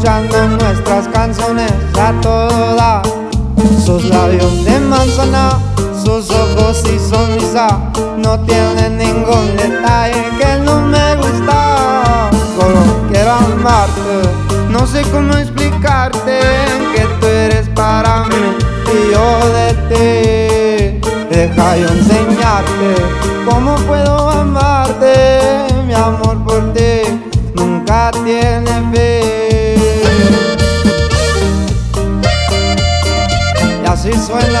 escuchando nuestras canciones a todo dar. Sus labios de manzana, sus ojos y sonrisa no tienen ningún detalle que no me gusta. Solo quiero amarte, no sé cómo explicarte que tú eres para mí y yo de ti. Deja yo enseñarte cómo puedo amarte. Mi amor por ti nunca tiene fin. Y así suena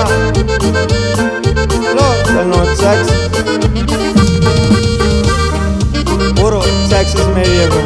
los del North Texas, puro Texas me llegó.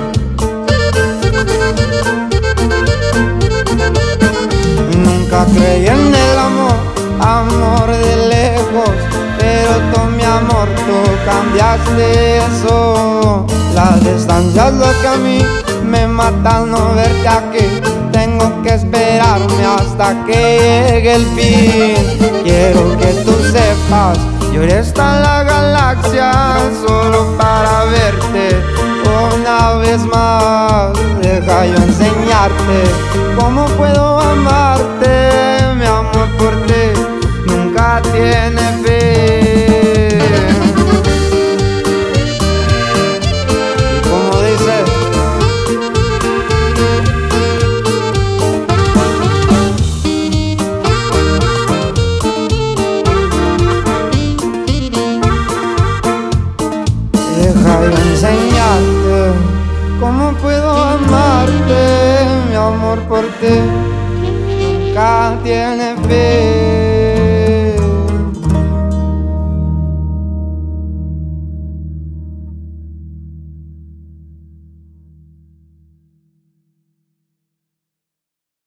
Nunca creí en el amor de lejos, pero tú mi amor, tú cambiaste eso. La distancia es lo que a mí me mata al no verte aquí. Tengo que esperarme hasta que llegue el fin. Quiero que tú sepas, yo iré hasta la galaxia solo para verte una vez más. Deja yo enseñarte cómo puedo amarte. Mi amor por ti nunca tiene fin. Y como dice, deja yo enseñarte cómo puedo amarte. Mi amor por ti nunca tiene